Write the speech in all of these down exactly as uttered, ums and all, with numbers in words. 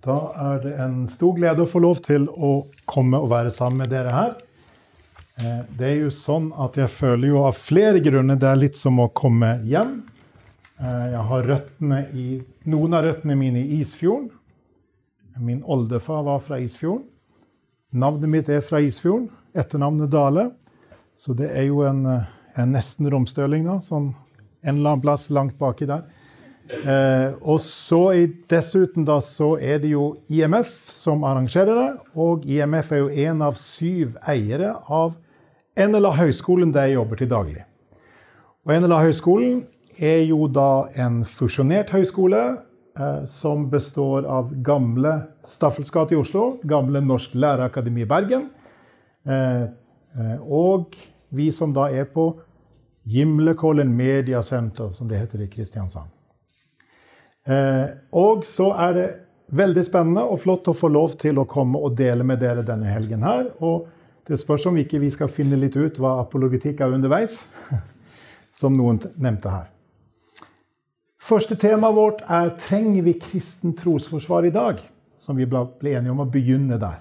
Da er det en stor glede å få lov til å komme og være sammen med dere her. Det er jo sånn at jeg føler jo av flere grunner det er litt som å komme hjem. Jeg har røttene i, noen av røttene mine i Isfjorden. Min oldefar var fra Isfjorden. Navnet mitt er fra Isfjorden, etternavnet Dale. Så det er jo en, en nesten romstøling da, sånn en eller annen plass langt baki der. Eh, og så i, dessuten da, så er det jo I M F som arrangerer det, og I M F er jo en av syv eiere av N L A-høyskolen der jeg jobber til daglig. Og N L A-høyskolen er jo da en fusjonert høyskole eh, som består av gamle Staffels gate i Oslo, gamle Norsk Lærerakademi i Bergen, eh, eh, og vi som da er på Gimlekollen Media Center, som det heter i Kristiansand. Eh, og så er det veldig spennende og flott å få lov til å komme og dele med dere denne helgen her, og det spørs om ikke vi skal finne litt ut hva apologetikk er underveis, som noen nevnte her. Første tema vårt er trenger vi kristen trosforsvar i dag, som vi ble enige om å begynne der.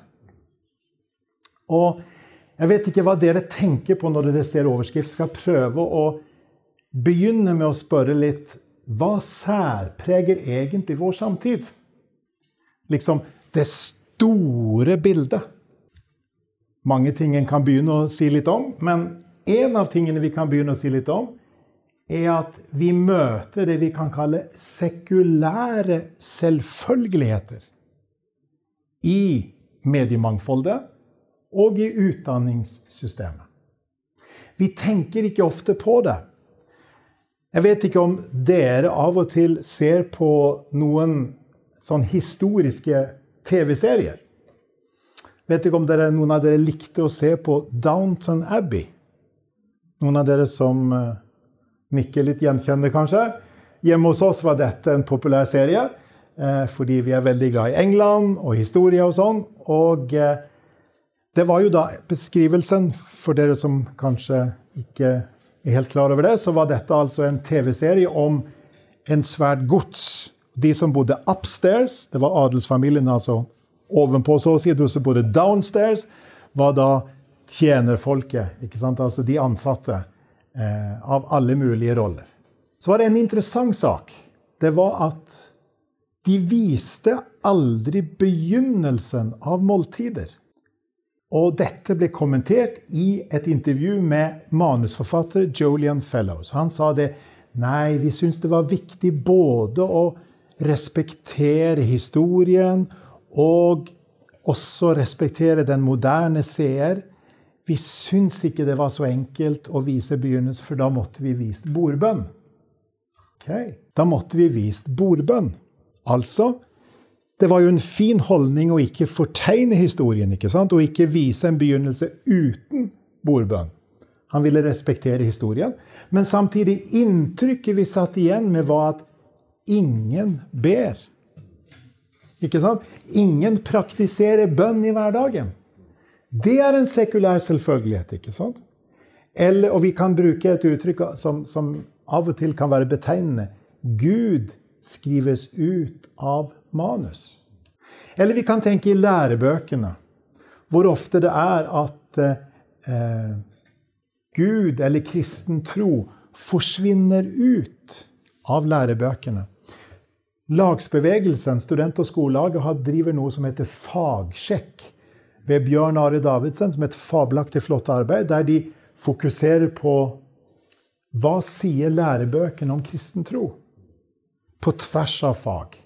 Og jeg vet ikke hva dere tenker på når dere ser overskrift, skal prøve å begynne med å spørre litt, hva særpreger egentlig vår samtid? Liksom det store bildet. Mange ting en kan begynne å si litt om, men en av tingene vi kan begynne å si litt om, er at vi møter det vi kan kalle sekulære selvfølgeligheter i mediemangfoldet og i utdanningssystemet. Vi tenker ikke ofte på det. Jeg vet ikke om dere av og til ser på noen sånn historiske T V-serier. Vet ikke om dere, noen av dere likte å se på Downton Abbey? Noen av dere som uh, nikker litt gjenkjennende kanskje? Hjemme hos oss var dette en populær serie, uh, fordi vi er veldig glad i England og historie og sånn. Og uh, det var jo da beskrivelsen, for dere som kanskje ikke er helt klar over det, så var dette altså en T V-serie om en svært gods. De som bodde upstairs, det var adelsfamilien altså, ovenpå så å si, de som bodde downstairs, var da tjenerfolket, ikke sant? Altså de ansatte eh, av alle mulige roller. Så var det en interessant sak. Det var at de viste aldri begynnelsen av måltider. Og dette ble kommentert i et intervju med manusforfatter Julian Fellows. Han sa det, nei, vi synes det var viktig både å respektere historien og også respektere den moderne seer. Vi synes ikke det var så enkelt å vise begynnelsen, for da måtte vi vise bordbønn. Ok, da måtte vi vise bordbønn. Altså, det var jo en fin holdning å ikke fortegne historien, ikke sant? Og ikke vise en begynnelse uten bordbønn. Han ville respektere historien, men samtidig inntrykket vi satt igjen med var at ingen ber. Ikke sant? Ingen praktiserer bønn i hverdagen. Det er en sekulær selvfølgelighet, ikke sant? Eller, og vi kan bruke et uttrykk som, som av og til kan være betegnende. Gud skrives ut av manus. Eller vi kan tenke i lærebøkene, hvor ofte det er at eh, Gud eller kristen tro forsvinner ut av lærebøkene. Lagsbevegelsen, student- og skolelaget, driver noe som heter fagsjekk ved Bjørn Are Davidsen, som er et fabelaktig flott arbeid, der de fokuserer på hva sier lærebøkene om kristen tro på tvers av fag.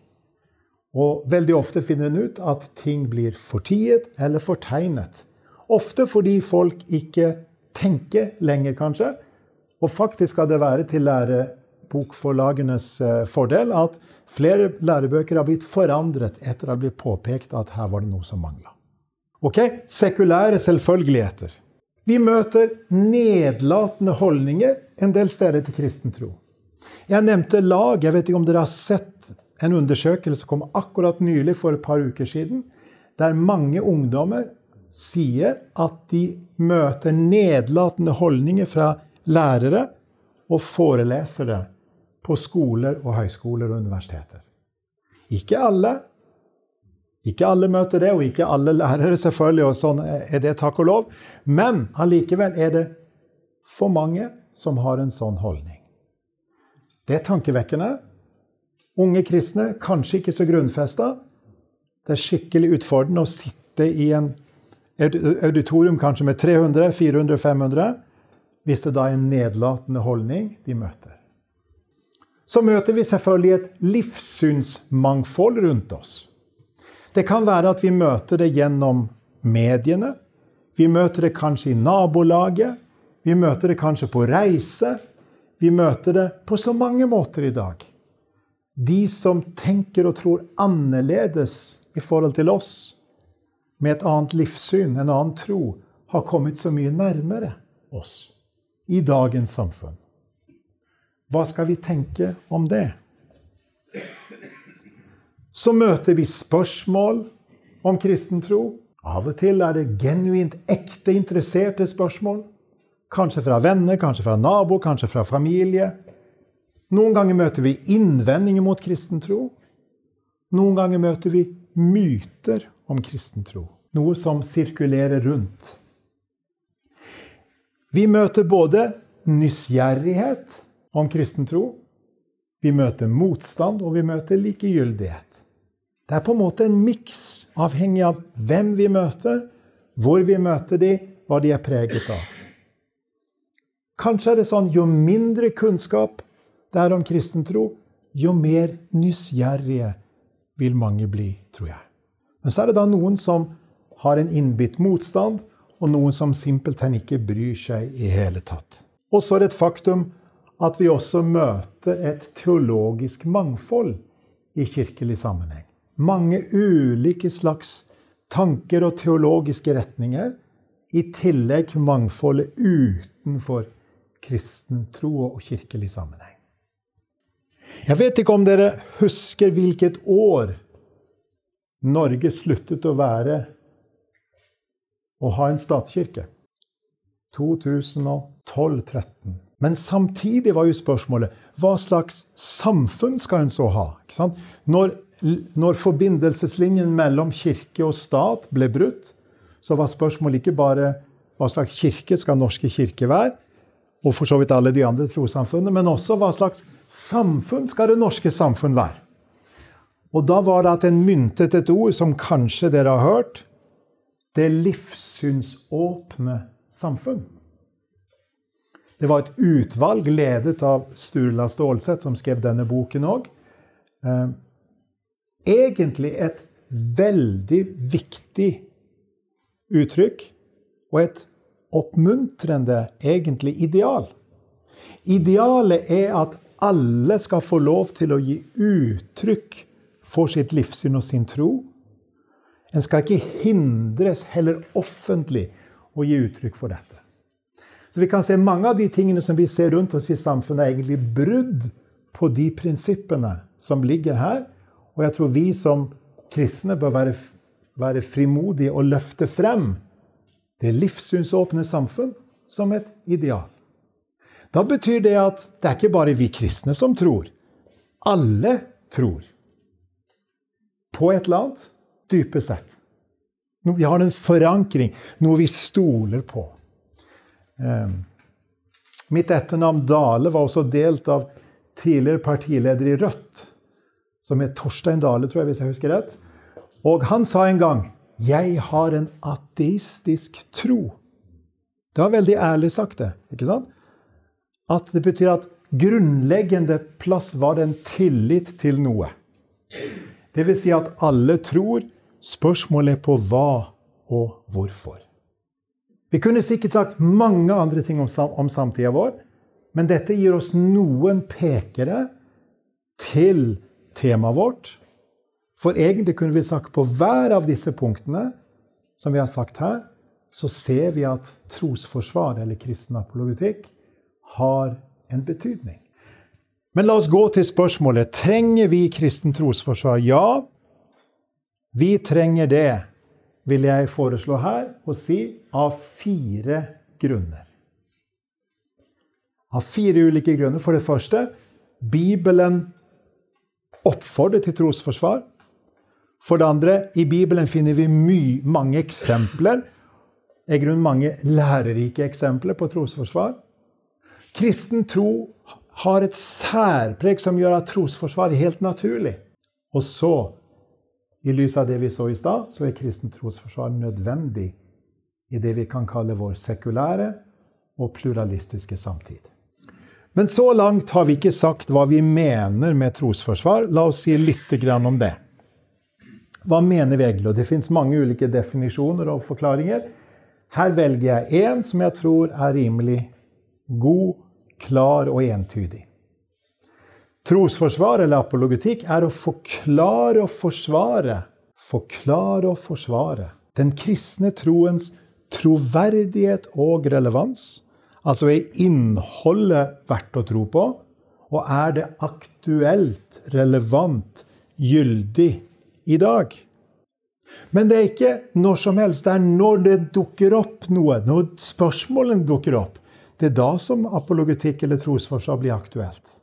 Og veldig ofte finner en ut at ting blir fortiet eller fortegnet. Ofte fordi folk ikke tenker lenger kanskje, og faktisk skal det være til lærebokforlagenes fordel at flere lærebøker har blitt forandret etter å ha blitt påpekt at her var det noe som manglet. Ok, sekulære selvfølgeligheter. Vi møter nedlatende holdninger en del steder til kristen tro. Jeg nevnte lag, jeg vet ikke om dere har sett en undersøkelse som kom akkurat nylig for et par uker siden, der mange ungdommer sier at de møter nedlatende holdninger fra lærere og forelesere på skoler og høyskoler og universiteter. Ikke alle, Ikke alle møter det, og ikke alle lærere selvfølgelig, og sånn er det takk og lov. Men allikevel er det for mange som har en sånn holdning. Det er tankevekkende. Unge kristne, kanskje ikke så grunnfestet. Det er skikkelig utfordrende å sitte i en auditorium kanskje med tre hundre, fire hundre, fem hundre, hvis det da er en nedlatende holdning de møter. Så møter vi selvfølgelig et livssynsmangfold rundt oss. Det kan være at vi møter det gjennom mediene, vi møter det kanskje i nabolaget, vi møter det kanskje på reise, vi møter det på så mange måter i dag. De som tenker og tror annerledes i forhold til oss, med et annet livssyn, en annen tro, har kommet så mye nærmere oss i dagens samfunn. Hva skal vi tenke om det? Så møter vi spørsmål om kristen tro. Av og til er det genuint ekte interesserte spørsmål. Kanskje fra venner, kanskje fra nabo, kanskje fra familie. Noen ganger møter vi innvendinger mot kristen tro. Noen ganger møter vi myter om kristen tro. Noe som sirkulerer rundt. Vi møter både nysgjerrighet om kristen tro. Vi møter motstand, og vi møter likegyldighet. Det er på en måte en miks, avhengig av hvem vi møter, hvor vi møter de, hva de er preget av. Kanskje er det sånn, jo mindre kunnskap det er om kristen tro, jo mer nysgjerrige vil mange bli, tror jeg. Men så er det da noen som har en innbitt motstand, og noen som simpelthen ikke bryr seg i hele tatt. Og så er det et faktum at vi også møter et teologisk mangfold i kirkelig sammenheng. Mange ulike slags tanker og teologiske retninger, i tillegg til mangfoldet utenfor kristen tro og kirkelig sammenheng. Jeg vet ikke om dere husker hvilket år Norge sluttet å være og ha en statskirke. to tusen tolv tretten. Men samtidig var jo spørsmålet, hva slags samfunn skal en så ha? Ikke sant? Når, når forbindelseslinjen mellom kirke og stat ble brutt, så var spørsmålet ikke bare hva slags kirke skal norske kirke være, og for så vidt alle de andre trossamfunnene, men også hva slags samfunn skal det norske samfunn være. Og da var det at en myntet et ord som kanskje dere har hørt, det livssynsåpne samfunn. Det var et utvalg ledet av Sturla Stålsett som skrev denne boken også. Egentlig et veldig viktig uttrykk og et oppmuntrende egentlig ideal. Idealet er at alle skal få lov til å gi uttrykk for sitt livssyn og sin tro. En skal ikke hindres heller offentlig å gi uttrykk for dette. Så vi kan se mange av de tingene som vi ser rundt oss i samfunnet er egentlig brudd på de prinsippene som ligger her. Og jeg tror vi som kristne bør være, være frimodige og løfte frem det livssynsåpne samfunn som et ideal. Da betyr det at det er ikke bare vi kristne som tror. Alle tror. På et eller annet, dypest sett. Vi har en forankring, noe vi stoler på. Mitt etternavn Dale var også delt av tidligere partileder i Rødt, som er Torstein Dale, tror jeg, hvis jeg husker rett. Og han sa en gang, jeg har en ateistisk tro. Det var veldig ærlig sagt det, ikke sant? At det betyr at grunnleggende plass var det en tillit til noe. Det vil si at alle tror, spørsmålet på hva og hvorfor. Vi kunne sikkert sagt mange andre ting om, om samtiden vår, men dette gir oss noen pekere til temaet vårt. For egentlig kunne vi sagt på hver av disse punktene, som vi har sagt her, så ser vi at trosforsvar eller kristen apologetikk har en betydning. Men la oss gå til spørsmålet, trenger vi kristen trosforsvar? Ja, vi trenger det, vil jeg foreslå her, og si av fire grunner. Av fire ulike grunner. For det første, Bibelen oppfordrer til trosforsvar. For det andre, i Bibelen finner vi my, mange eksempler, i grunn mange lærerike eksempler på trosforsvar. Kristen tro har et særpreg som gjør at trosforsvar er helt naturlig. Og så, i lys av det vi så i stad, så er kristen trosforsvar nødvendig i det vi kan kalle vår sekulære og pluralistiske samtid. Men så langt har vi ikke sagt hva vi mener med trosforsvar. La oss si litt grann om det. Hva mener vi egentlig? Og det finnes mange ulike definisjoner og forklaringer. Her velger jeg en som jeg tror er rimelig god, klar og entydig. Trosforsvar eller apologetikk er å forklare og forsvare. Forklare og forsvare. Den kristne troens troverdighet og relevans. Altså er innholdet verdt å tro på, og er det aktuelt, relevant, gyldig i dag. Men det er ikke når som helst, det er når det dukker opp noe, når spørsmålene dukker opp. Det er da som apologetikk eller trosforsvar blir aktuelt.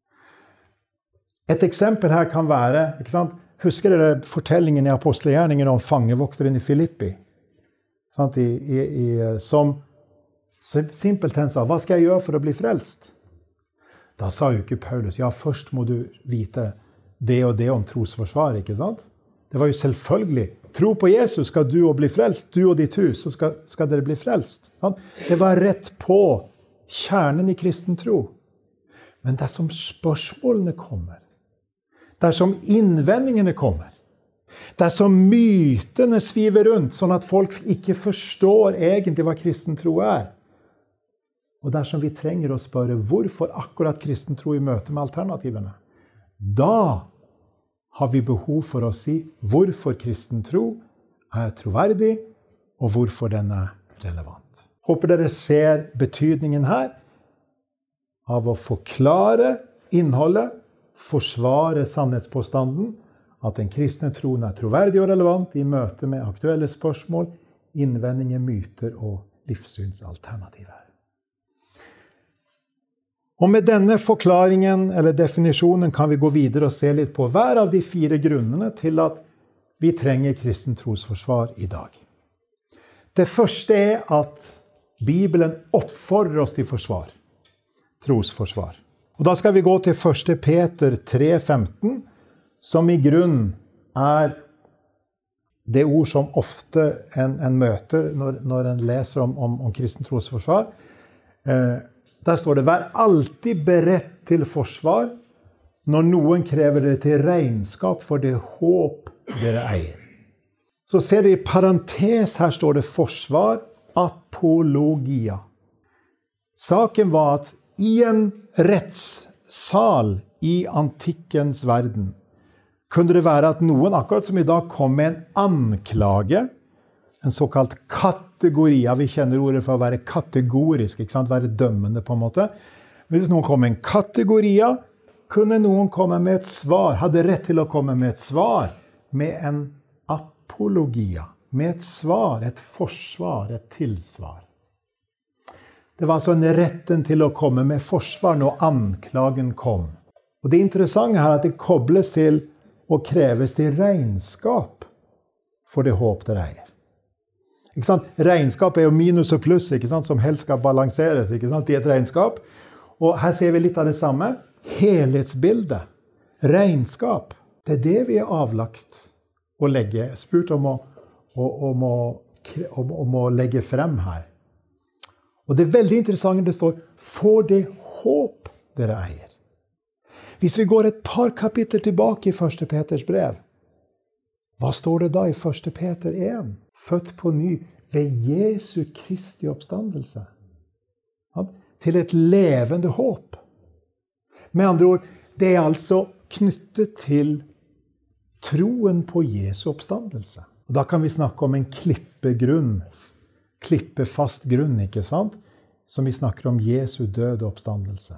Et eksempel her kan være, ikke sant? Husker dere fortellingen i apostelgjerningen om fangevokteren i Filippi? Sant? I, i, i, som simpelthen sa, hva skal jeg gjøre for å bli frelst? Da sa jo ikke Paulus, ja, først må du vite det og det om trosforsvar, ikke sant? Det var jo selvfølgelig, tro på Jesus skal du og bli frelst, du og ditt hus, så skal, skal dere bli frelst. Sant? Det var rett på kjernen i kristen tro. Men dersom spørsmålene kommer, dersom innvendingene kommer, dersom mytene sviver rundt, sånn at folk ikke forstår egentlig hva kristen tro er, og dersom vi trenger å spørre hvorfor akkurat kristen tro i møte med alternativene, da har vi behov for å si hvorfor kristen tro er troverdig, og hvorfor den er relevant. Håper dere ser betydningen her av å forklare innholdet, forsvare sannhetspåstanden, at den kristne troen er troverdig og relevant i møte med aktuelle spørsmål, innvendinger, myter og livssynsalternativer. Og med denne forklaringen eller definisjonen kan vi gå videre og se litt på hver av de fire grunnene til at vi trenger kristen trosforsvar i dag. Det første er at Bibelen oppfordrer oss til forsvar, trosforsvar. Og da skal vi gå til første Peter tre femten, som i grunn er det ord som ofte en, en møter når, når en leser om, om, om kristen trosforsvar. Eh, der står det, vær alltid beredt til forsvar når noen krever dere til regnskap for det håp dere eier. Så ser dere i parentes, her står det forsvar, apologia. Saken var at i en rettssal i antikkens verden kunne det være at noen, akkurat som i dag, kom med en anklage, en såkalt kategori. Ja, vi kjenner ordet for å være kategorisk, ikke sant? Være dømmende på en måte. Hvis noen kom med en kategori, kunne noen komme med et svar, hadde rett til å komme med et svar, med en apologia, med et svar, et forsvar, et tilsvar. Det var altså en retten til å komme med forsvar når anklagen kom. Og det interessante er at det kobles til og kreves til regnskap for det håp dere eier. Ikke sant? Regnskap er jo minus og pluss, ikke sant? Som helst skal balanseres, ikke sant? I et regnskap. Og her ser vi litt av det samme. Helhetsbildet. Regnskap. Det er det vi er avlagt å legge. Spurt om å, om, å, om, om å legge frem her. Og det er veldig interessant det står, for det håp dere eier. Hvis vi går et par kapitler tilbake i første Peters brev, hva står det da i første Peter én? Født på ny ved Jesu Kristi oppstandelse. Til et levende håp. Med andre ord, det er altså knyttet til troen på Jesu oppstandelse. Og da kan vi snakke om en klippegrunn, klippefast grunn, ikke sant? Som vi snakker om Jesu død og oppstandelse.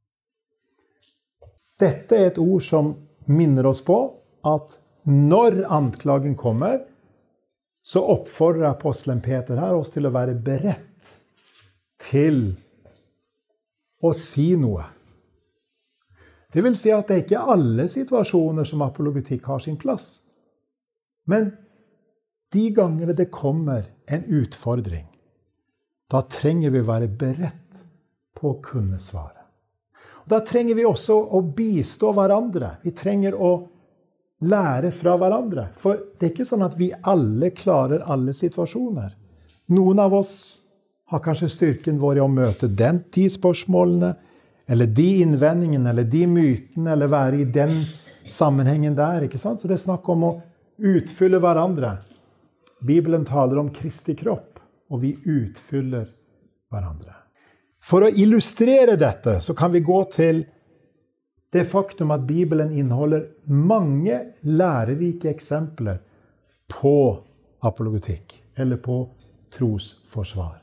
Dette er et ord som minner oss på at når anklagen kommer, så oppfordrer apostelen Peter her oss til å være beredt til å si noe. Det vil si at det er ikke alle situasjoner som apologetikk har sin plass. Men de gangene det kommer en utfordring, da trenger vi være beredt på å kunne svare. Og da trenger vi også å bistå hverandre. Vi trenger å lære fra hverandre. For det er ikke sånn at vi alle klarer alle situasjoner. Noen av oss har kanskje styrken vår i å møte den, de spørsmålene, eller de innvendingene, eller de mytene, eller være i den sammenhengen der, ikke sant? Så det er snakk om å utfylle hverandre. Bibelen taler om Kristi kropp, og vi utfyller hverandre. For å illustrere dette, så kan vi gå til det faktum at Bibelen inneholder mange lærerike eksempler på apologetikk, eller på trosforsvar.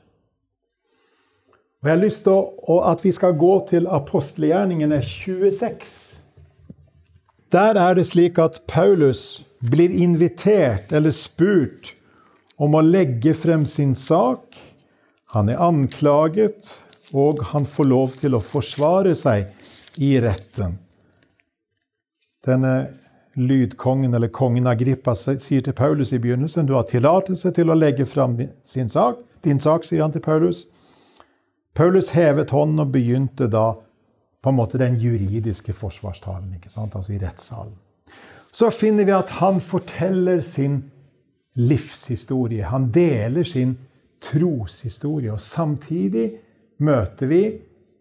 Og jeg har lyst til at vi skal gå til apostelgjerningene tjueseks. Der er det slik at Paulus blir invitert eller spurt om å legge frem sin sak. Han er anklaget, og han får lov til å forsvare seg i retten. Denne lydkongen, eller kongen Agrippa, sier til Paulus i begynnelsen, du har tillatelse til å legge frem sin sak. Din sak, sier han til Paulus. Paulus hevet hånden og begynte da på en måte den juridiske forsvarstalen, ikke sant? Altså i rettssalen. Så finner vi at han forteller sin livshistorie. Han deler sin troshistorie, og samtidig møter vi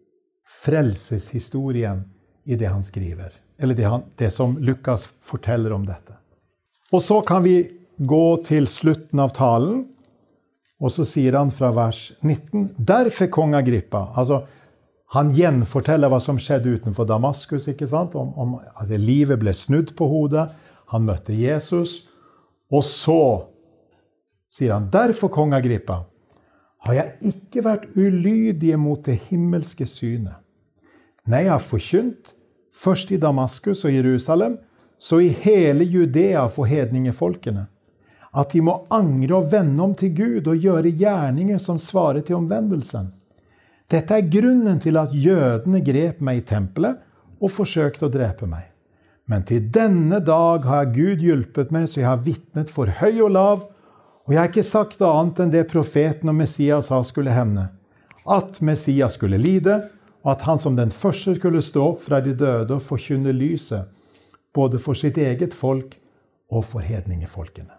frelseshistorien i det han skriver. Eller det, han, det som Lukas forteller om dette. Og så kan vi gå til slutten av talen, og så sier han fra vers nitten, derfor kong Agrippa, altså han gjenforteller hva som skjedde utenfor Damaskus, ikke sant? Om, om at livet ble snudd på hodet, han møtte Jesus, og så sier han, derfor kong Agrippa, har jeg ikke vært ulydig mot det himmelske synet. Nei, jeg har forkynt, først i Damaskus og Jerusalem, så i hele Judea for hedningefolkene, at de må angre og vende om til Gud og gjøre gjerninger som svarer til omvendelsen. Dette er grunnen til at jødene grep meg i tempelet og forsøkte å drepe meg. Men til denne dag har Gud hjulpet meg, så jeg har vittnet for høy og lav, og jeg har ikke sagt annet enn det profeten og Messias sa skulle hende. At Messias skulle lide, og at han som den første skulle stå opp fra de døde og forkynne lyset, både for sitt eget folk og for hedningefolkene.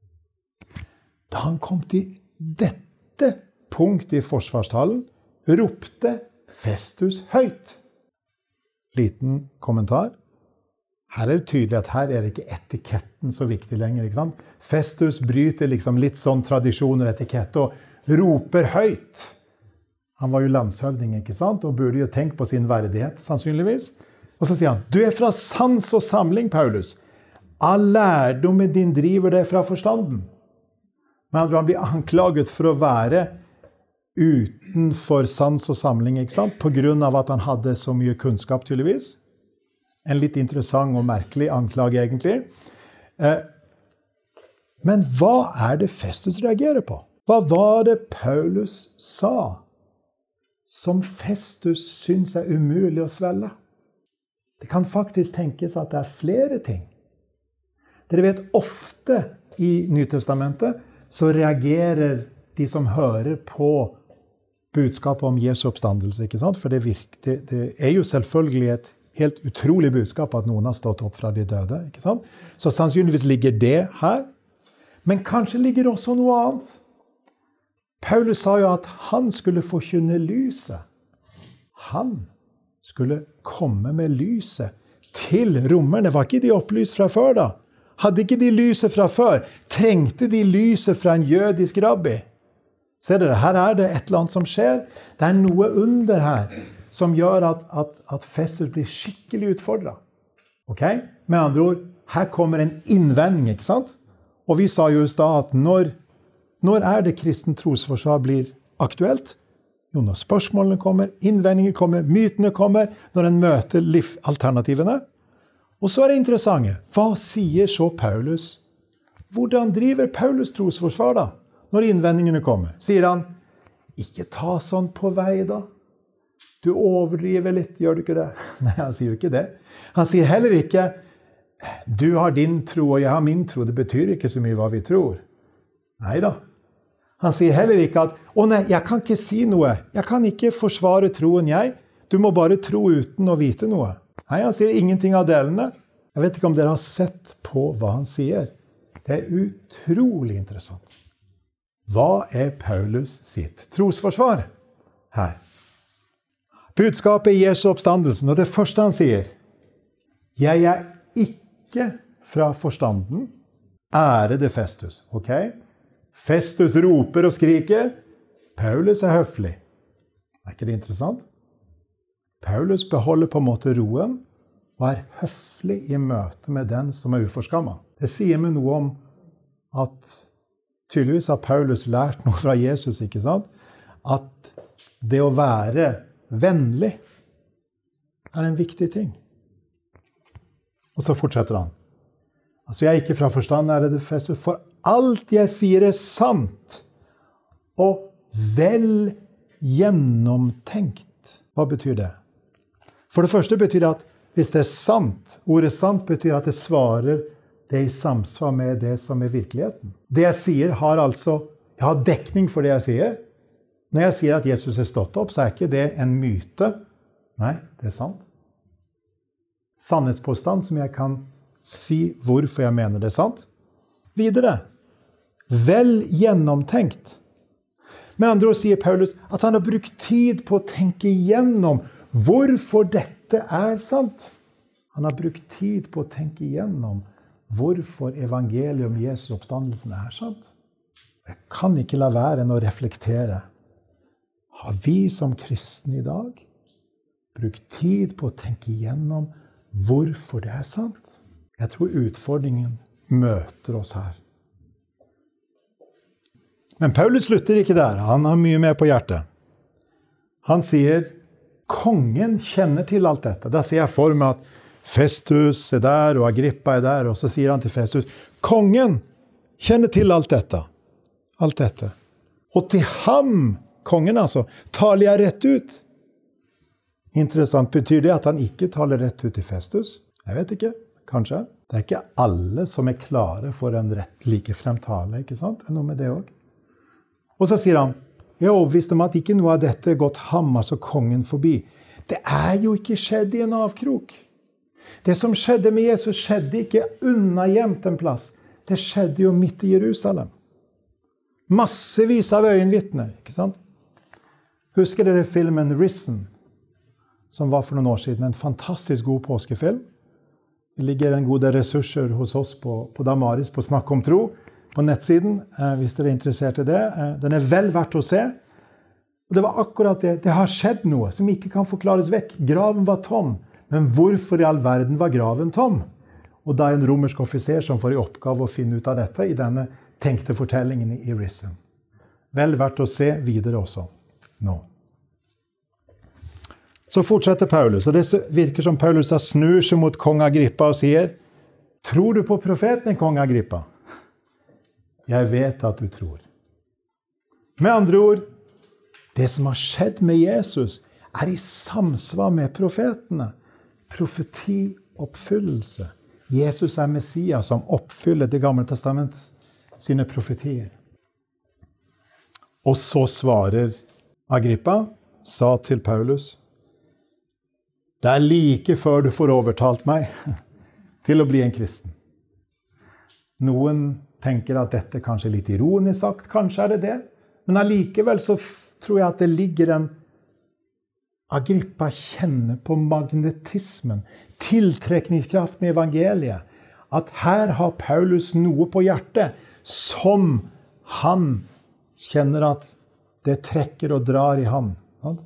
Da han kom til dette punktet i forsvarstalen, ropte Festus høyt. Liten kommentar. Her er det tydelig at her er ikke etiketten så viktig lenger, ikke sant? Festus bryter liksom litt sånn tradisjoner etikette og roper høyt. Han var jo landshøvding, ikke sant? Og burde jo tenke på sin verdighet, sannsynligvis. Og så sier han, du er fra sans og samling, Paulus. All lærdommen din driver deg fra forstanden. Men han blir anklaget for å være utenfor sans og samling, ikke sant? På grunn av at han hadde så mye kunnskap, tydeligvis. En litt interessant og merkelig anklage, egentlig. Eh, men hva er det Festus reagerer på? Hva var det Paulus sa som Festus synes er umulig å svelle? Det kan faktisk tenkes at det er flere ting. Dere vet, ofte i Nytestamentet så reagerer de som hører på budskapet om Jesu oppstandelse, ikke sant? For det, virker, det, det er jo selvfølgelig et helt utrolig budskap at noen har stått opp fra de døde, ikke sant? Så sannsynligvis ligger det her. Men kanskje ligger det også noe annet. Paulus sa jo at han skulle forkynne lyset. Han skulle komme med lyset til romerne. Var ikke de opplyst fra før da? Hadde ikke de lyset fra før? Trengte de lyset fra en jødisk rabbi? Ser dere, her er det et eller annet som skjer. Det er noe under her som gjør at, at, at Festus blir skikkelig utfordret. Ok? Med andre ord, her kommer en innvending, ikke sant? Og vi sa jo i sted at når, når er det kristen trosforsvar blir aktuelt? Jo, når spørsmålene kommer, innvendinger kommer, mytene kommer, når en møter livalternativene. Og så er det interessante. Hva sier så Paulus? Hvordan driver Paulus trosforsvar da? Når innvendingene kommer. Sier han, ikke ta sånn på vei da. Du overdriver litt, gjør du ikke det? Nei, han sier jo ikke det. Han sier heller ikke, du har din tro og jeg har min tro. Det betyr ikke så mye hva vi tror. Neida. Han sier heller ikke at, å nei, jeg kan ikke si noe. Jeg kan ikke forsvare troen jeg. Du må bare tro uten å vite noe. Nei, han sier ingenting av delene. Jeg vet ikke om dere har sett på hva han sier. Det er utrolig interessant. Hva er Paulus sitt trosforsvar her? Budskapet i Jesu oppstandelsen, og det første han sier, jeg er ikke fra forstanden, ærede Festus. Ok? Festus roper og skriker. Paulus er høflig. Er ikke det interessant? Paulus beholder på en måte roen og er høflig i møte med den som er uforskammet. Det sier meg noe om at tydeligvis har Paulus lært noe fra Jesus, ikke sant? At det å være vennlig er en viktig ting. Og så fortsetter han. Altså, jeg er ikke fra forstand, ærede Festus, for alt jeg sier er sant og vel gjennomtenkt. Hva betyr det? For det første betyr det at hvis det er sant, ordet sant betyr at det svarer det i samsvar med det som er virkeligheten. Det jeg sier har altså, jeg har dekning for det jeg sier. Når jeg sier at Jesus er stått opp, så er ikke det en myte. Nei, det er sant. Sannhetspåstand som jeg kan si hvorfor jeg mener det er sant. Videre, vel gjennomtenkt. Med andre ord sier Paulus at han har brukt tid på å tenke igjennom hvorfor dette er sant. Han har brukt tid på å tenke igjennom hvorfor evangeliet om Jesus oppstandelsen er sant. Jeg kan ikke la være enn å reflektere. Har vi som kristne i dag brukt tid på å tenke igjennom hvorfor det er sant? Jeg tror utfordringen møter oss her. Men Paulus slutter ikke der. Han har mye mer på hjertet. Han sier, kongen kjenner til alt dette. Da sier jeg for meg at Festus er der, og Agrippa er der, og så sier han til Festus, kongen kjenner til alt dette. Alt dette. Og til ham, kongen altså, taler jeg rett ut. Interessant, betyr det at han ikke taler rett ut til Festus? Jeg vet ikke, kanskje. Det er ikke alle som er klare for en rett like fremtale, ikke sant? Det er noe med det også. Og så sier han, jeg er overbevist om at ikke noe av dette er gått ham, altså kongen, forbi. Det er jo ikke skjedd i en avkrok. Det som skjedde med Jesus skjedde ikke unngjemt en plass. Det skjedde jo midt i Jerusalem. Massevis av øyenvittner, ikke sant? Husker dere filmen Risen, som var for noen år siden? En fantastisk god påskefilm. Det ligger en god del ressurser hos oss på, på Damaris på Snakk om tro, på nettsiden, eh, hvis dere er interessert i det. Eh, den er vel verdt å se. Og det var akkurat det. Det har skjedd noe som ikke kan forklares vekk. Graven var tom. Men hvorfor i all verden var graven tom? Og da er en romersk offiser som får i oppgave å finne ut av dette i denne tenkte fortellingen i Risen. Vel verdt å se videre også nå. Så fortsetter Paulus, og det virker som Paulus har snur seg mot kong Agrippa og sier, tror du på profeten, kong Agrippa? Jeg vet at du tror. Med andre ord, det som har skjedd med Jesus er i samsvar med profetene. Profetioppfyllelse. Jesus er Messias som oppfyller det gamle testament sine profetier. Og så svarer Agrippa, sa til Paulus, det er like før du får overtalt meg til å bli en kristen. Noen tenker at dette kanskje er litt ironisk sagt, kanskje er det det. Men allikevel så tror jeg at det ligger en Agrippa kjenner på magnetismen, tiltrekningskraften i evangeliet. At her har Paulus noe på hjertet som han kjenner at det trekker og drar i han.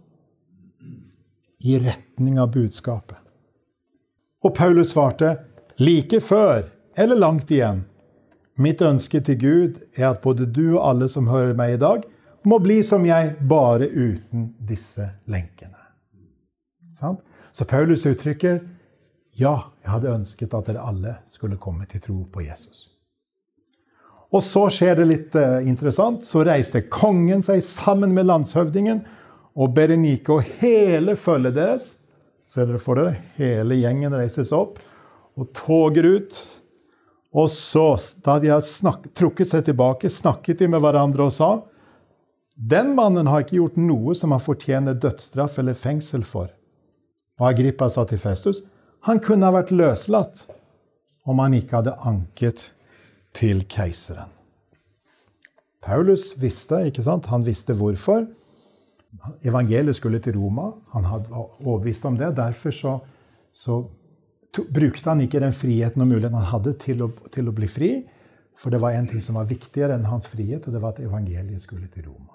I retning av budskapet. Og Paulus svarte, like før eller langt igjen. Mitt ønske til Gud er at både du og alle som hører meg i dag, må bli som jeg, bare uten disse lenkene. Så Paulus uttrykker, ja, jeg hadde ønsket at dere alle skulle komme til tro på Jesus. Og så skjer det litt uh, interessant. Så reiste kongen seg sammen med landshøvdingen, og Berenike og hele følget deres, ser dere for dere, hele gjengen reises opp, og toger ut. Og så, da de har snak- trukket seg tilbake, snakket de med hverandre og sa, den mannen har ikke gjort noe som han fortjener dødsstraff eller fengsel for. Og Agrippa sa til Festus, han kunne ha vært løslatt om han ikke hadde anket til keiseren. Paulus visste, ikke sant? Han visste hvorfor. Evangeliet skulle til Roma. Han hadde overbevist om det. Derfor så, så to, brukte han ikke den friheten og muligheten han hadde til å, til å bli fri. For det var en ting som var viktigere enn hans frihet, og det var at evangeliet skulle til Roma.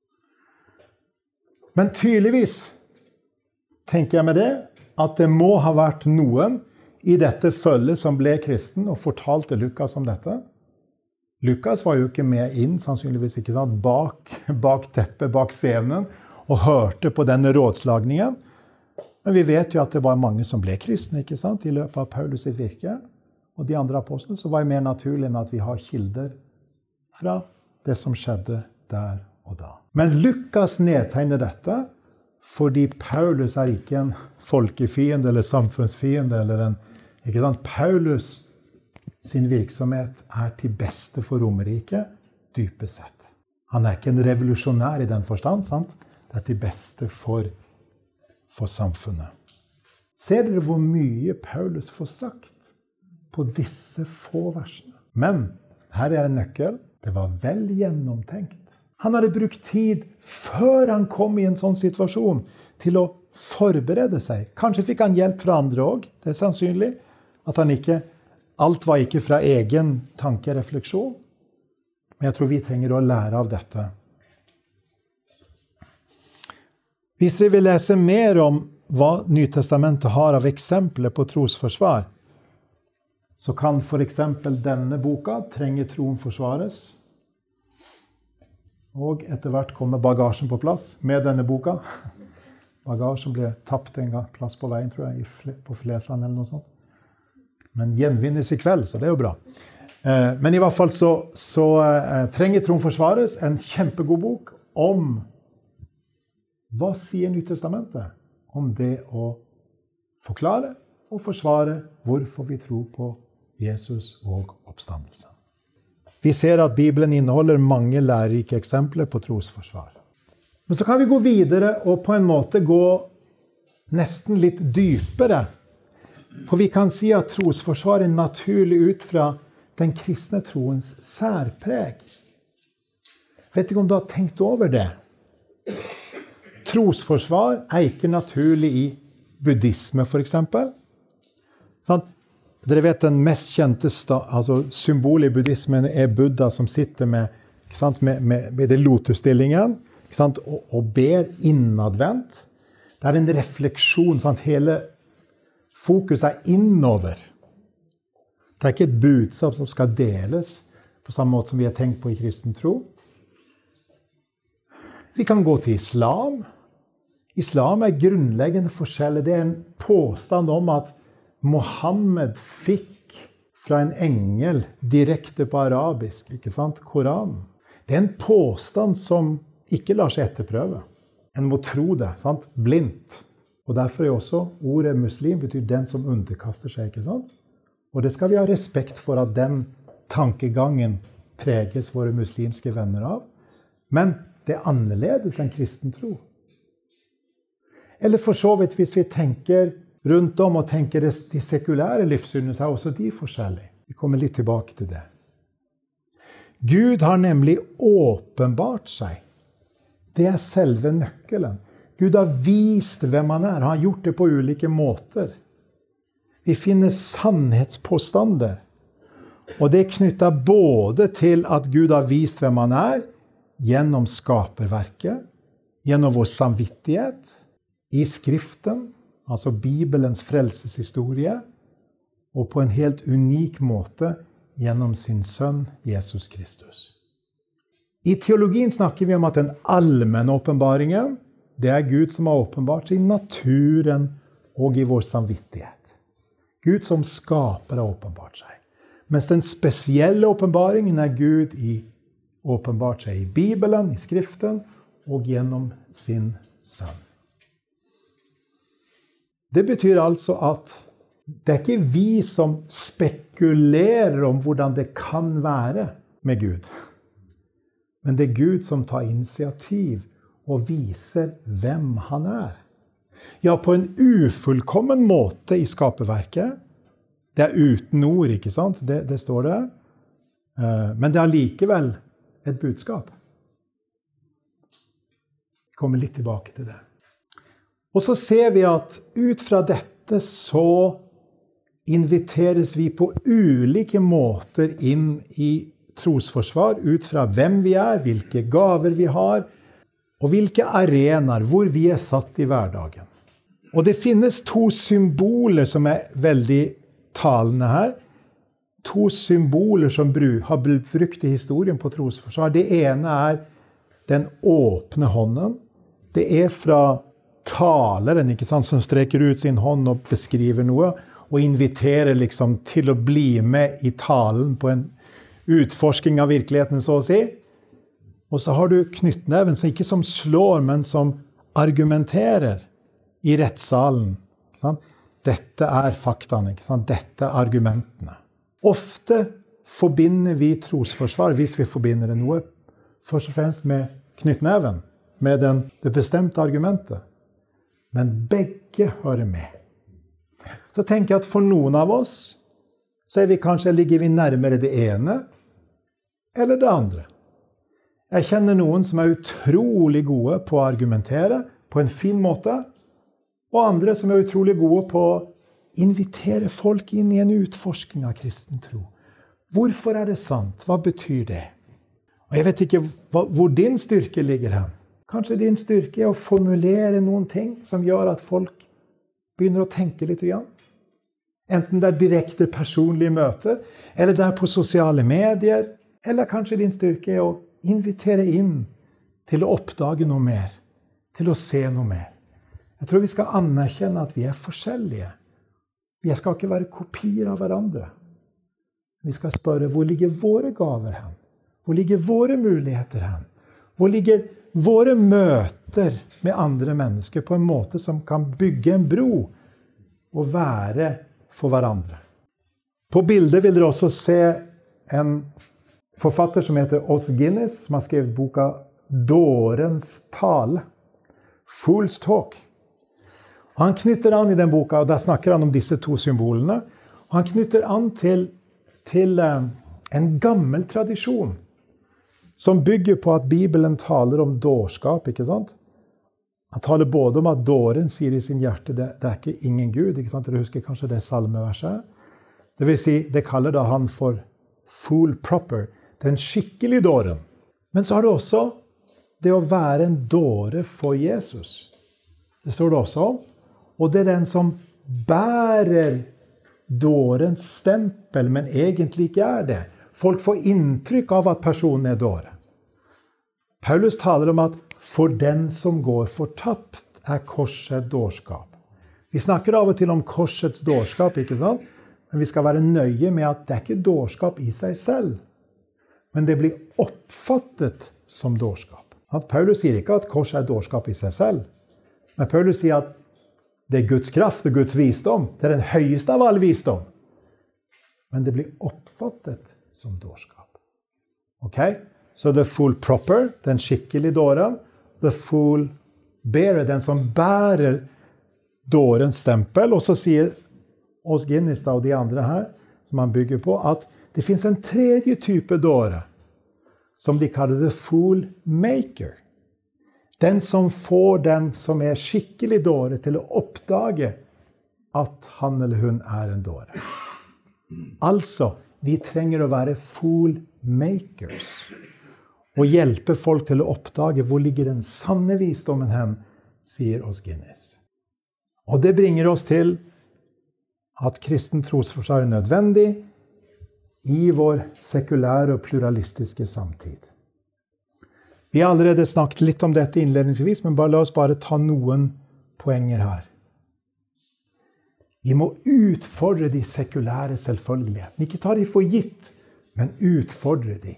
Men tydeligvis tenker jeg med det at det må ha vært noen i dette følget som ble kristen og fortalte Lukas om dette. Lukas var jo ikke med inn, sannsynligvis ikke sant, bak, bak teppet, bak scenen, og hørte på denne rådslagningen. Men vi vet jo at det var mange som ble kristne, ikke sant, i løpet av Paulus sitt virke. Og de andre apostlene, så var det mer naturlig enn at vi har kilder fra det som skjedde der og da. Men Lukas nedtegner dette fordi Paulus er ikke en folkefiende eller samfunnsfiende, eller en, ikke sant, Paulus sin virksomhet er til beste for Romerriket, dypest sett. Han er ikke en revolusjonær i den forstand, sant? Det er til beste for, for samfunnet. Ser dere hvor mye Paulus får sagt på disse få versene? Men her er en nøkkel. Det var vel gjennomtenkt. Han hadde brukt tid før han kom i en sånn situasjon til å forberede seg. Kanskje fikk han hjelp fra andre også. Det er sannsynlig at han ikke alt var ikke fra egen tankerefleksjon, men jeg tror vi trenger å lære av dette. Hvis dere vil lese mer om hva Nytestamentet har av eksempler på trosforsvar, så kan for eksempel denne boka Trenger troen forsvares? Og etter hvert kommer bagasjen på plass med denne boka. Bagasjen ble tapt en gang, plass på veien, tror jeg, på Flesland eller noe sånt. Men gjenvinnes i kveld, så det er jo bra. Men i hvert fall så, så Trenger troen forsvares, en kjempegod bok om hva sier Nytestamentet? Om det å forklare og forsvare hvorfor vi tror på Jesus og oppstandelsen. Vi ser at Bibelen inneholder mange lærerike eksempler på trosforsvar. Men så kan vi gå videre og på en måte gå nesten litt dypere. For vi kan si at trosforsvar er naturlig ut fra den kristne troens særpreg. Vet ikke om du har tenkt over det? Trosforsvar er ikke naturlig i buddhisme, for eksempel. Sånn? Dere vet den mest kjente altså, symbolet i buddhismen er Buddha som sitter med, ikke sant, med, med, med det lotusstillingen, ikke sant, og, og ber innadvendt. Det er en refleksjon, sant? Hele fokus er innover. Det er ikke et budskap som skal deles på samme måte som vi har tenkt på i kristen tro. Vi kan gå til islam. Islam er grunnleggende forskjellig. Det er en påstand om at Mohammed fikk fra en engel direkte på arabisk, ikke sant? Koranen. Det er en påstand som ikke lar seg etterprøve. En må tro det, sant? Blindt. Og derfor er også ordet muslim betyr den som underkaster seg, ikke sant? Og det skal vi ha respekt for at den tankegangen preges våre muslimske venner av. Men det er annerledes enn kristen tro. Eller for så vidt hvis vi tenker rundt om og tenker de sekulære livssynene, så er også de forskjellige. Vi kommer litt tilbake til det. Gud har nemlig åpenbart seg. Det er selve nøkkelen. Gud har vist hvem han er. Han har gjort det på ulike måter. Vi finner sannhetspåstander. Og det knytter både til at Gud har vist hvem han er, gjennom skaperverket, gjennom vår samvittighet, i Skriften, altså Bibelens frelseshistorie, og på en helt unik måte gjennom sin sønn Jesus Kristus. I teologien snakker vi om at den allmenne åpenbaringen, det er Gud som har åpenbart i naturen og i vår samvittighet. Gud som skaper har åpenbart seg. Mens den spesielle åpenbaringen er Gud i åpenbart seg i Bibelen, i Skriften og gjennom sin sønn. Det betyr altså at Det er ikke vi som spekulerer om hvordan det kan være med Gud. Men det er Gud som tar initiativ og viser hvem han er. Ja, på en ufullkommen måte i skaperverket. Det er uten ord, ikke sant? Det, det står det. Men det er likevel et budskap. Vi kommer litt tilbake til det. Og så ser vi at ut fra dette så inviteres vi på ulike måter inn i trosforsvar, ut fra hvem vi er, hvilke gaver vi har, og hvilke arenaer hvor vi er satt i hverdagen. Og det finnes to symboler som er veldig talende her. To symboler som har blitt brukt i historien på trosforsvar. Det ene er den åpne hånden. Det er fra taleren, ikke sant, som streker ut sin hånd og beskriver noe, og inviterer liksom til å bli med i talen på en utforsking av virkeligheten, så å si. Og så har du knyttneven, som ikke som slår, men som argumenterer i rettssalen. Ikke sant? Dette er faktaene, ikke sant? Dette er argumentene. Ofte forbinder vi trosforsvar, hvis vi forbinder det noe, først og fremst med knyttneven, med den, det bestemte argumentet. Men begge hører med. Så tenker jeg at for noen av oss, så er vi kanskje, ligger vi nærmere det ene, eller det andre. Jeg kjenner noen som er utrolig gode på å argumentere på en fin måte, og andre som er utrolig gode på å invitere folk inn i en utforsking av kristen tro. Hvorfor er det sant? Hva betyr det? Og jeg vet ikke hvor din styrke ligger hen. Kanskje din styrke er å formulere noen ting som gjør at folk begynner å tenke litt igjen. Enten det er direkte personlige møter, eller det er på sosiale medier, eller kanskje din styrke er å invitere inn til å oppdage noe mer, til å se noe mer. Jeg tror vi skal anerkjenne at vi er forskjellige. Vi skal ikke være kopier av hverandre. Vi skal spørre, hvor ligger våre gaver hen? Hvor ligger våre muligheter hen? Hvor ligger våre møter med andre mennesker på en måte som kan bygge en bro og være for hverandre? På bildet vil dere også se en forfatter som heter Os Guinness, som har skrevet boka Dårens tale. Fool's Talk. Han knytter an i den boka, og der snakker han om disse to symbolene. Han knytter an til, til um, en gammel tradisjon som bygger på at Bibelen taler om dårskap, ikke sant? Han taler både om at dåren sier i sin hjerte, det, det er ikke ingen Gud, ikke sant? Dere husker kanskje det salmeverset? Det vil si, det kaller da han for fool proper, den skikkelig dåren. Men så har det også det å være en dåre for Jesus. Det står det også om. Og det er den som bærer dårens stempel, men egentlig ikke er det. Folk får inntrykk av at personen er dåre. Paulus taler om at for den som går fortapt, er korset dårskap. Vi snakker av og til om korsets dårskap, ikke sant? Men vi skal være nøye med at det er ikke dårskap i seg selv. Men det blir oppfattet som dårskap. At Paulus sier ikke at korset er dårskap i seg selv. Men Paulus sier at det er Guds kraft og Guds visdom. Det er den høyeste av all visdom. Men det blir oppfattet som dårskap. Ok? Så the fool proper, den skikkelig dåren. The fool bearer, den som bærer dårens stempel. Og så sier Os Guinness og de andre her, som han bygger på, at det finnes en tredje type dåre, som de kaller the fool maker. Den som får den som er skikkelig dåre til å oppdage at han eller hun er en dåre. Altså, vi trenger å være fool makers. Og hjelpe folk til å oppdage hvor ligger den sanne visdommen hen, sier Os Guinness. Og det bringer oss til at kristen trosforsvar er nødvendig i vår sekulære og pluralistiske samtid. Vi har allerede snakket litt om dette innledningsvis, men bare la oss bare ta noen poenger her. Vi må utfordre de sekulære selvfølgelighetene. Ikke ta de for gitt, men utfordre de.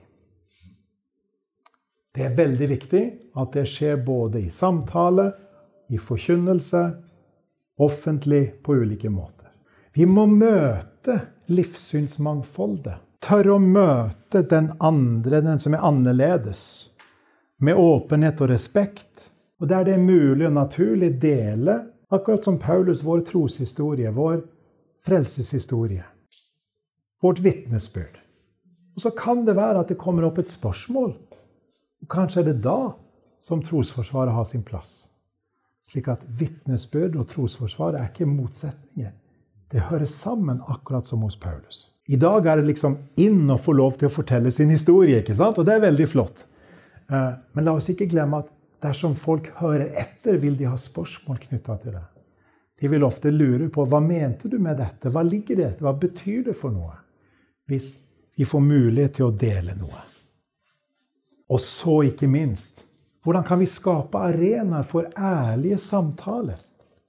Det er veldig viktig at det skjer både i samtale, i forkynnelse, offentlig på ulike måter. Vi må møte livssynsmangfoldet. Tørre å møte den andre, den som er annerledes, med åpenhet og respekt. Og der det er mulig og naturlig dele, akkurat som Paulus, vår troshistorie, vår frelseshistorie, vårt vittnesbyrd. Og så kan det være at det kommer opp et spørsmål. Og kanskje er det da som trosforsvaret har sin plass. Slik at vittnesbyrd og trosforsvaret er ikke motsetninger. Det hører sammen akkurat som hos Paulus. I dag er det liksom inn å få lov til å fortelle sin historie, ikke sant? Og det er veldig flott. Men la oss ikke glemme at dersom folk hører etter, vil de ha spørsmål knyttet til det. De vil ofte lure på, hva mente du med dette? Hva ligger det? Hva betyr det for noe? Hvis vi får mulighet til å dele noe. Og så ikke minst, hvordan kan vi skape arenaer for ærlige samtaler?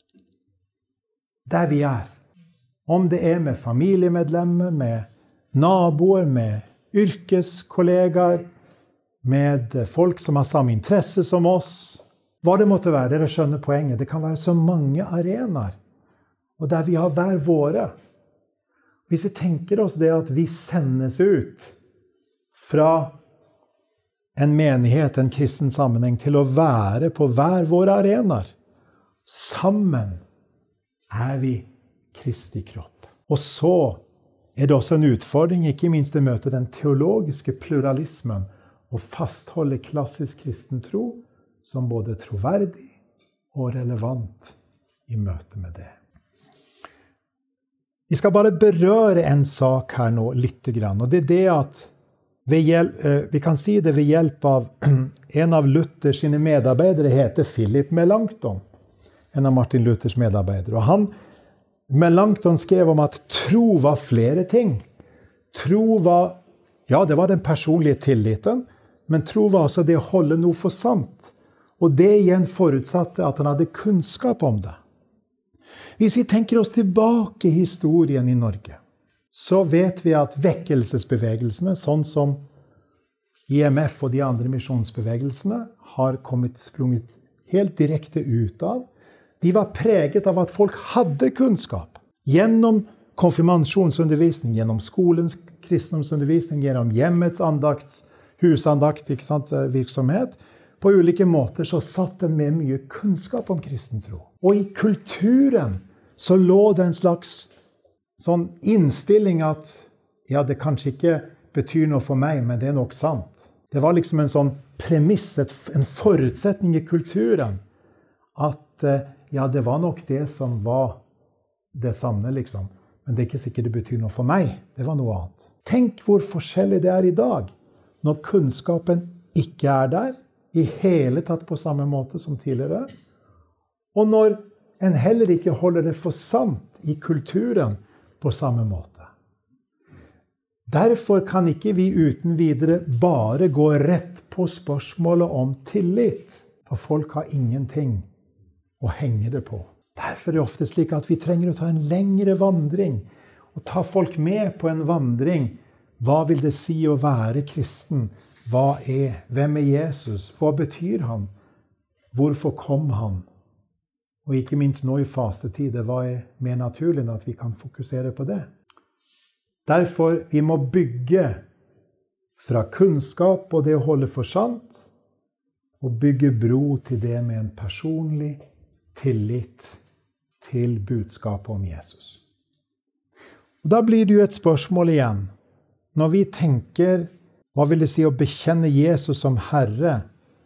Der vi er. Om det er med familiemedlemmer, med naboer, med yrkeskollegaer, med folk som har samme interesse som oss. Hva det måtte være, dere skjønner poenget. Det kan være så mange arenaer. Og der vi har hver våre. Hvis vi tenker oss det at vi sendes ut fra en menighet, en kristen sammenheng, til å være på hver våre arenaer. Sammen er vi Kristi kropp. Og så er det også en utfordring, ikke minst å møte den teologiske pluralismen og fastholde klassisk kristen tro som både troverdig og relevant i møte med det. Vi skal bare berøre en sak her nå litt grann, og det er det at ved hjelp, vi kan si det ved hjelp av en av Luthers sine medarbeidere heter Philip Melanchthon, en av Martin Luthers medarbeidere, og han Melanchthon skrev om at tro var flere ting. Tro var, ja, det var den personlige tilliten, men tro var også det å holde noe for sant. Og det igjen forutsatte at han hadde kunnskap om det. Hvis vi tenker oss tilbake i historien i Norge, så vet vi at vekkelsesbevegelsene, sånn som I M F og de andre misjonsbevegelsene, har kommet sprunget helt direkte ut av. De var preget av at folk hadde kunnskap. Gjennom konfirmasjonsundervisning, gjennom skolens kristendomsundervisning, gjennom hjemmets andakts, husandakt, ikke sant, virksomhet. På ulike måter så satt den med mye kunnskap om kristen tro. Og i kulturen så lå det en slags sånn innstilling at ja, det kanskje ikke betyr noe for meg, men det er nok sant. Det var liksom en sånn premiss, en forutsetning i kulturen at ja, det var nok det som var det sanne, liksom. Men det er ikke sikkert det betyr noe for meg. Det var noe annet. Tenk hvor forskjellig det er i dag, når kunnskapen ikke er der, i hele tatt på samme måte som tidligere, og når en heller ikke holder det for sant i kulturen på samme måte. Derfor kan ikke vi uten videre bare gå rett på spørsmålet om tillit, for folk har ingenting og henger det på. Derfor er det ofte slik at vi trenger å ta en lengre vandring, og ta folk med på en vandring. Hva vil det si å være kristen? Hva er? Hvem er Jesus? Hva betyr han? Hvorfor kom han? Og ikke minst nå i fastetid, hva er mer naturlig enn at vi kan fokusere på det? Derfor, vi må bygge fra kunnskap og det å holde for sant, og bygge bro til det med en personlig tillit til budskapet om Jesus. Og da blir det jo et spørsmål igjen. Når vi tenker, hva vil det si å bekjenne Jesus som Herre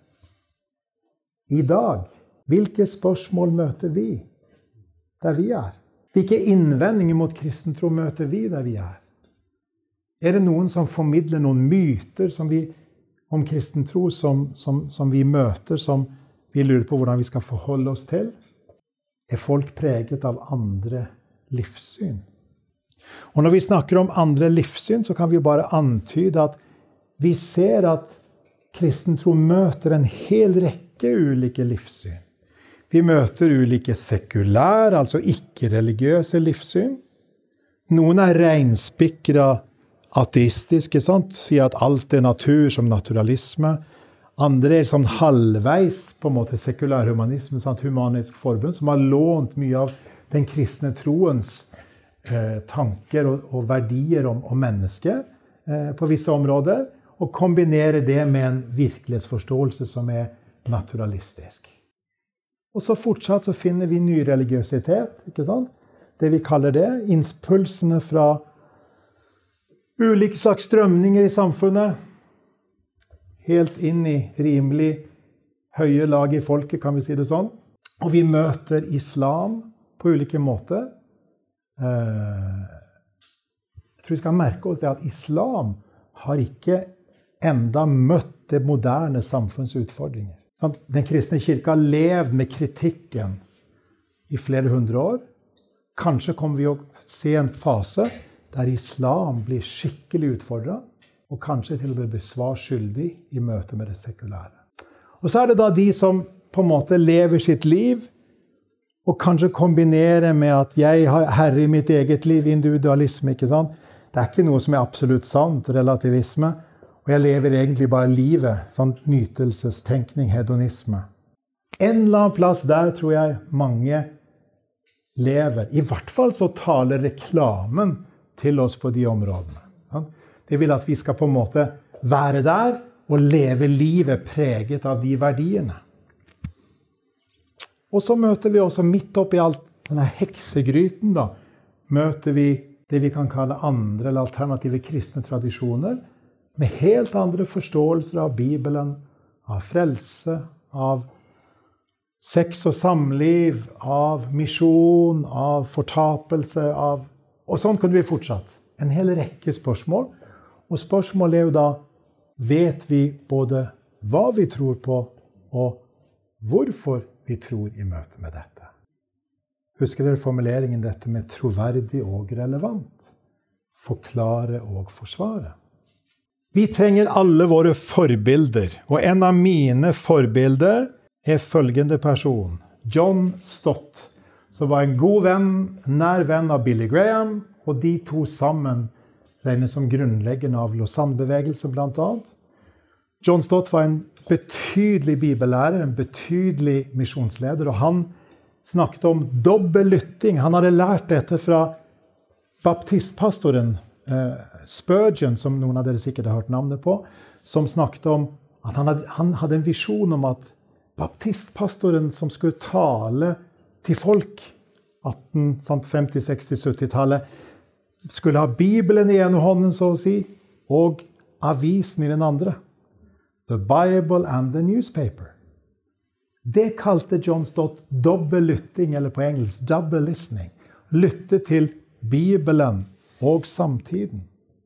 i dag? Hvilke spørsmål møter vi der vi er? Hvilke innvendinger mot kristentro møter vi der vi er? Er det noen som formidler noen myter som vi, om kristentro som, som, som vi møter, som vi lurer på hvordan vi skal forholde oss til? Er folk preget av andre livssyn? Og når vi snakker om andre livssyn, så kan vi bare antyde at vi ser at kristentro møter en hel rekke ulike livssyn. Vi møter ulike sekulære, altså ikke-religiøse livssyn. Noen er reinspikret ateistiske, sant? Sier at alt er natur som naturalisme. Andre er sånn halvveis, på en måte, sekulær humanisme, sant? Humanisk forbund, som har lånt mye av den kristne troens eh, tanker og, og verdier om, om mennesket eh, på visse områder, og kombinere det med en virkelighetsforståelse som er naturalistisk. Og så fortsatt så finner vi ny religiøsitet, ikke sant? Det vi kaller det, impulsene fra ulike slags strømninger i samfunnet, helt inn i rimelig høye lag i folket, kan vi si det sånn. Og vi møter islam på ulike måter. Jeg tror vi skal merke oss det at islam har ikke enda møtt det moderne samfunns utfordringer. Den kristne kirke har levd med kritikken i flere hundre år. Kanskje kommer vi å se en fase der islam blir skikkelig utfordret, og kanskje til å bli svarskyldig i møte med det sekulære. Og så er det da de som på en måte lever sitt liv, og kanskje kombinerer med at jeg har herre i mitt eget liv, individualisme, ikke sant? Det er ikke noe som er absolutt sant, relativisme, og jeg lever egentlig bare livet, sånn nytelsestenkning, hedonisme. En eller annen plass der tror jeg mange lever. I hvert fall så taler reklamen til oss på de områdene. Det vil at vi skal på en måte være der og leve livet preget av de verdiene. Og så møter vi også midt oppi alt denne heksegryten da, møter vi det vi kan kalle andre eller alternative kristne tradisjoner, med helt andre forståelser av Bibelen, av frelse, av sex og samliv, av misjon, av fortapelse, av... Og sånn kunne vi fortsatt. En hel rekke spørsmål. Og spørsmålet er jo da, vet vi både hva vi tror på, og hvorfor vi tror i møte med dette? Husker dere formuleringen dette med troverdig og relevant? Forklare og forsvare. Vi trenger alle våre forbilder, og en av mine forbilder er følgende person, John Stott, som var en god venn, nær venn av Billy Graham, og de to sammen regnes som grunnleggende av Lausanne-bevegelsen blant annet. John Stott var en betydelig bibellærer, en betydelig misjonsleder, og han snakket om dobbel lytting. Han hadde lært dette fra baptistpastoren eh, Spurgeon, som noen av dere sikkert har hørt navnet på, som snakket om at han hadde, han hadde en visjon om at baptistpastoren som skulle tale til folk atten femti, seksti, sytti-tallet, skulle ha Bibelen i ene hånden, så å si, og avisen i den andre. The Bible and the newspaper. Det kalte John Stott dobbel lytting, eller på engelsk double listening. Lytte til Bibelen og samtiden.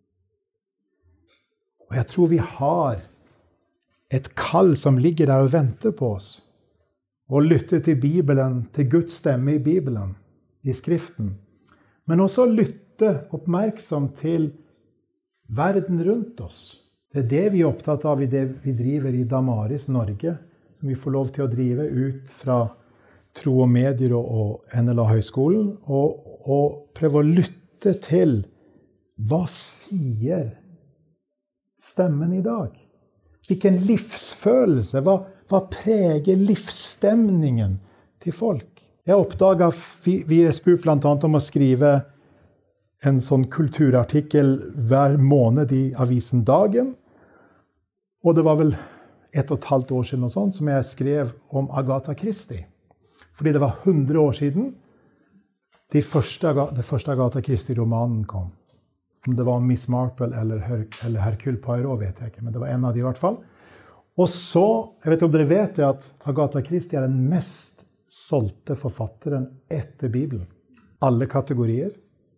Og jeg tror vi har et kall som ligger der og venter på oss. Å lytte til Bibelen, til Guds stemme i Bibelen, i Skriften. Men også lytte oppmerksom til verden rundt oss. Det er det vi er opptatt av i det vi driver i Damaris Norge, som vi får lov til å drive ut fra Tro og Medier og N L A-høyskolen, og, og prøve å lytte til hva sier stemmen i dag? Hvilken livsfølelse, hva, hva preger livsstemningen til folk? Jeg oppdaget, vi, vi er spurt blant annet om å skrive en sånn kulturartikkel hver måned i avisen Dagen, og det var vel ett og et halvt år siden og sånn, som jeg skrev om Agatha Christie. Fordi det var hundre år siden de første, det første Agatha Christie-romanen kom. Om det var Miss Marple eller, Her, eller Hercule Poirot, vet jeg ikke, men det var en av de i hvert fall. Og så, jeg vet ikke om dere vet det, at Agatha Christie er den mest solgte forfatteren etter Bibelen. Alle kategorier.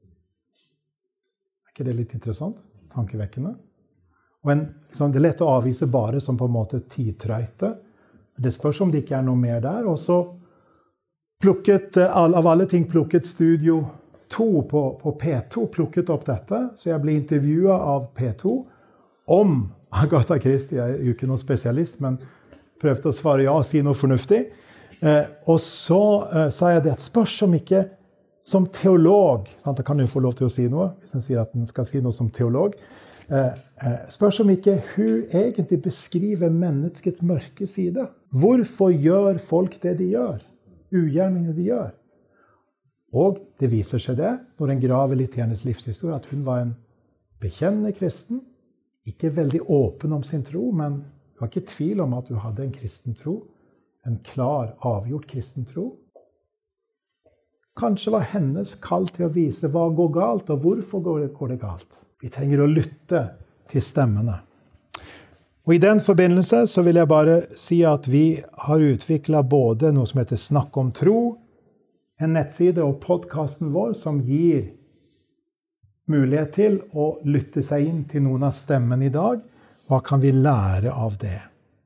Er ikke det litt interessant? Tankevekkende. Og en, liksom, det er lett å avvise bare som på en måte tidtrøyte. Det spørs om det ikke er noe mer der. Og så plukket, av alle ting plukket Studio to på, på P to, plukket opp dette. Så jeg ble intervjuet av P to om Agatha Christie. Jeg er jo ikke noen spesialist, men prøvde å svare ja og si noe fornuftig. Eh, og så eh, sa jeg det at spørs om ikke som teolog, sant? Jeg kan jo få lov til å si noe, hvis jeg sier at den skal si noe som teolog, eh, eh, spørs om ikke hun egentlig beskriver menneskets mørke side. Hvorfor gjør folk det de gjør? Ugjerningene de gjør. Og det viser seg det, når en graver litt i hennes livshistorie, at hun var en bekjennende kristen, ikke veldig åpen om sin tro, men det var ikke tvil om at hun hadde en kristen tro, en klar, avgjort kristen tro. Kanskje var hennes kall til å vise hva går galt, og hvorfor går det galt. Vi trenger å lytte til stemmene. Og i den forbindelse så vil jeg bare si at vi har utviklet både noe som heter Snakk om tro, en nettside og podcasten vår som gir mulighet til å lytte seg inn til noen av stemmene i dag. Hva kan vi lære av det?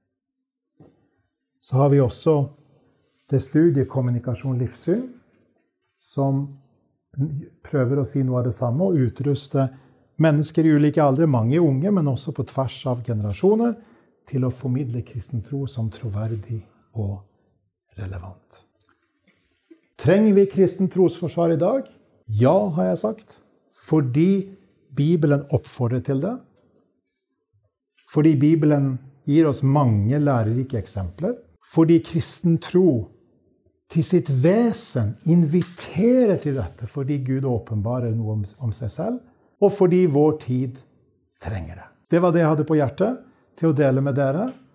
Så har vi også det studiet Kommunikasjon livssyn, som prøver å si noe av det samme og utruste mennesker i ulike aldre, mange unge, men også på tvers av generasjoner, til å formidle kristen tro som troverdig og relevant. Trenger vi kristen trosforsvar i dag? Ja, har jeg sagt. Fordi Bibelen oppfordrer til det. Fordi Bibelen gir oss mange lærerike eksempler. Fordi kristen tro til sitt vesen inviterer til dette, fordi Gud åpenbarer noe om, om seg selv, og fordi vår tid trenger det. Det var det jeg hadde på hjertet til å dele med dere.